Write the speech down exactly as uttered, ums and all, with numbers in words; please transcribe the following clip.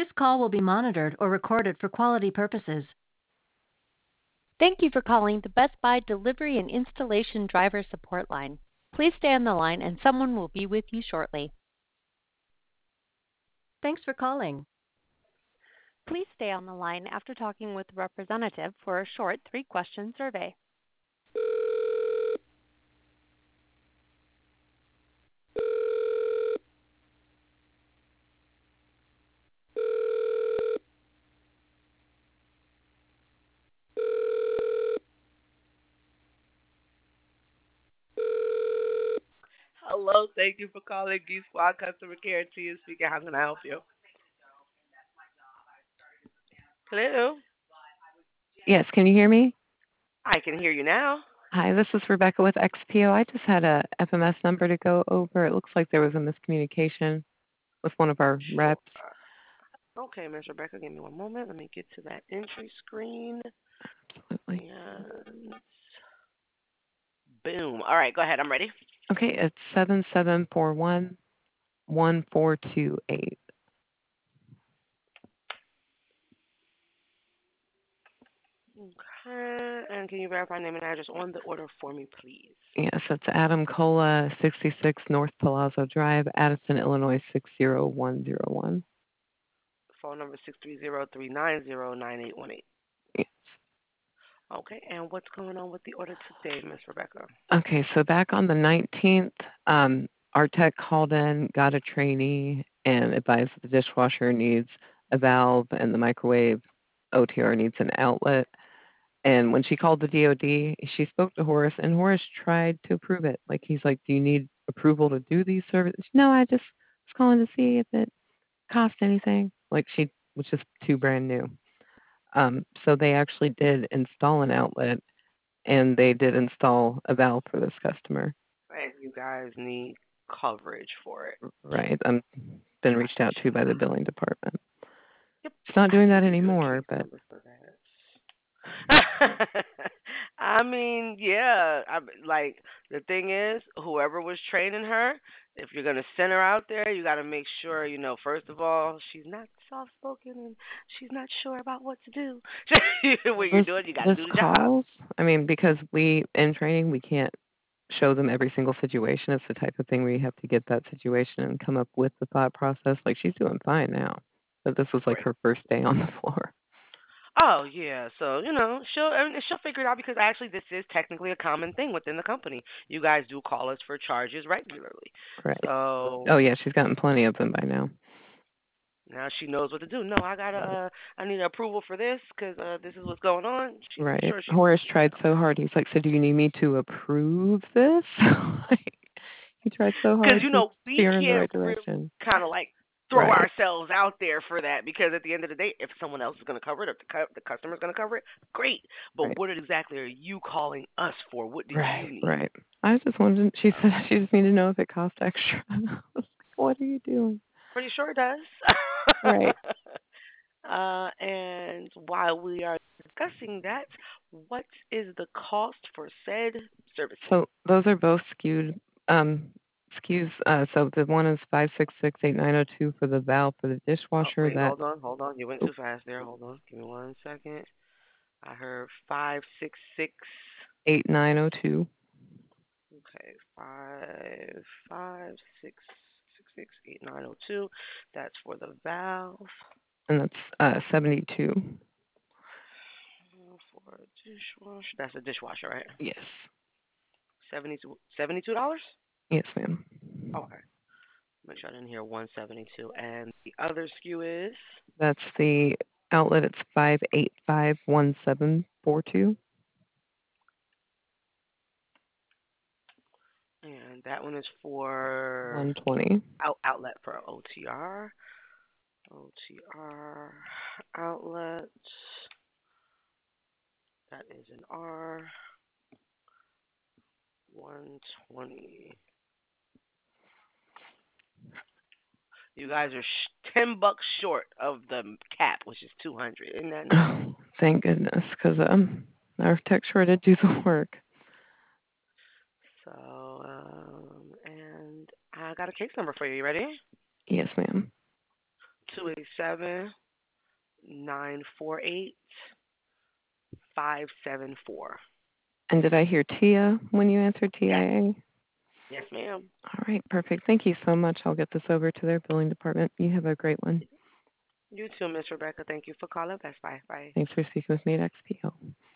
This call will be monitored or recorded for quality purposes. Thank you for calling the Best Buy Delivery and Installation Driver Support Line. Please stay on the line and someone will be with you shortly. Thanks for calling. Please stay on the line after talking with the representative for a short three-question survey. Hello, thank you for calling Geek Squad Customer Care. To you speaking. How can I help you? Hello. Yes, can you hear me? I can hear you now. Hi, this is Rebecca with X P O. I just had a F M S number to go over. It looks like there was a miscommunication with one of our Sure. reps. Okay, Miss Rebecca, give me one moment. Let me get to that entry screen. Absolutely. And boom. All right, go ahead. I'm ready. Okay, it's seven seven four one one four two eight. Okay, and can you verify name and address on the order for me, please? Yes, it's Adam Cola, sixty-six North Palazzo Drive, Addison, Illinois, six zero one zero one. Phone number six three zero, three nine zero, nine eight one eight. Yes. Okay, and what's going on with the order today, Miss Rebecca? Okay, so back on the nineteenth, um, our tech called in, got a trainee, and advised that the dishwasher needs a valve and the microwave O T R needs an outlet. And when she called the D O D, she spoke to Horace, and Horace tried to approve it. Like, he's like, do you need approval to do these services? No, I just was calling to see if it cost anything. Like, she was just too brand new. Um, so they actually did install an outlet, and they did install a valve for this customer. And you guys need coverage for it. Right. I'm been reached out to by the billing department. Yep. It's not I doing can that give you a anymore, case but number for that. I mean, yeah. I like the thing is, whoever was training her, if you're gonna send her out there, you got to make sure you know. First of all, she's not soft spoken and she's not sure about what to do. well, When you're this doing, you got to this do the job. calls. I mean, because we in training we can't show them every single situation. It's the type of thing where you have to get that situation and come up with the thought process. Like, she's doing fine now, but this was like Right. her first day on the floor. Oh yeah, so you know she'll I mean, she'll figure it out because actually this is technically a common thing within the company. You guys do call us for charges regularly, Right. so Oh yeah, she's gotten plenty of them by now. now she knows what to do. No, I gotta uh, I need approval for this because uh, this is what's going on. She, I'm Right. sure she's Horace tried so hard. He's like, so do you need me to approve this? Like, he tried so because hard you to know we steer in the can't right really direction. kind of like throw Right. ourselves out there for that because at the end of the day, if someone else is gonna cover it, if the cu- the customer's gonna cover it, great. But Right. what exactly are you calling us for? What did you Right. need? Right. I just wanted. She said she just needed to know if it cost extra. I was like, what are you doing? Pretty sure it does. Right. uh, and while we are discussing that, what is the cost for said services? So those are both skewed. Um, SKUs. Uh, so the one is five six six eight nine zero two for the valve for the Oh, dishwasher. wait, That hold on, hold on. You went too fast there. Hold on. Give me one second. I heard five six six. eight nine zero two. Okay, five five six six six eight nine zero two. That's for the valve. And that's uh seventy two. For a dishwasher, that's a dishwasher, right? Yes. Seventy two. Seventy two dollars. Yes, ma'am. Okay. Make sure I didn't hear one seventy two. And the other S K U is, That's the outlet. It's five eight five one seven four two. and that one is for One twenty. out, outlet for O T R. O T R outlet. That is an R. one twenty. You guys are sh- ten bucks short of the cap, which is two hundred. Isn't that nice? Oh, thank goodness, because um, our tech sure did do the work. So, um, and I got a case number for you. You ready? Yes, ma'am. two eight seven, nine four eight, five seven four. And did I hear Tia when you answered T I Yes. A? Yes, ma'am. All right, perfect. Thank you so much. I'll get this over to their billing department. You have a great one. You too, Miss Rebecca. Thank you for calling Best Buy. Bye. Thanks for speaking with me at X P O.